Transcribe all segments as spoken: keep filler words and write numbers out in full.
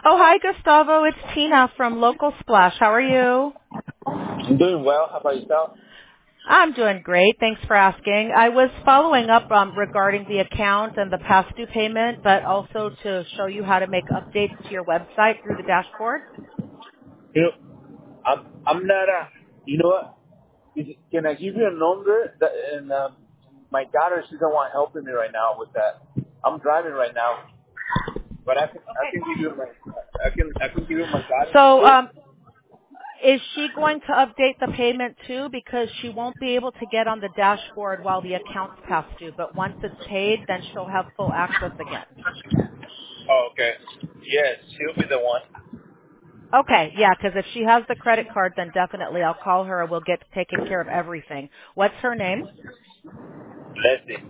Oh, hi, Gustavo. It's Tina from Local Splash. How are you? I'm doing well. How about yourself? I'm doing great. Thanks for asking. I was following up um, regarding the account and the past due payment, but also to show you how to make updates to your website through the dashboard. You know, I'm I'm not a. You know what? Is it, can I give you a number? That, and um, my daughter, she don't want helping me right now with that. I'm driving right now, but I can I can give you my I can I can give you my daughter's So number. um, is she going to update the payment too? Because she won't be able to get on the dashboard while the account's past due, but once it's paid, then she'll have full access again. Oh, okay. Yes, she'll be the one. Okay, yeah, because if she has the credit card, then definitely I'll call her and we'll get taken care of everything. What's her name? Leslie.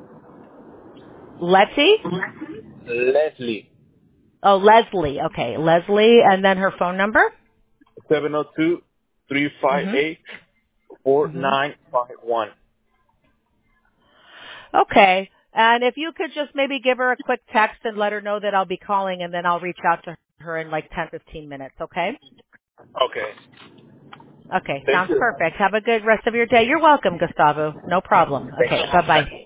Letty? Leslie. Oh, Leslie. Okay, Leslie, and then her phone number? Seven zero two three five Mhm. eight four Mhm. nine five one. Okay. And if you could just maybe give her a quick text and let her know that I'll be calling, and then I'll reach out to her in like ten, fifteen minutes, okay? Okay. Okay, Thank sounds you. perfect. Have a good rest of your day. You're welcome, Gustavo. No problem. Thank Okay, bye-bye. you.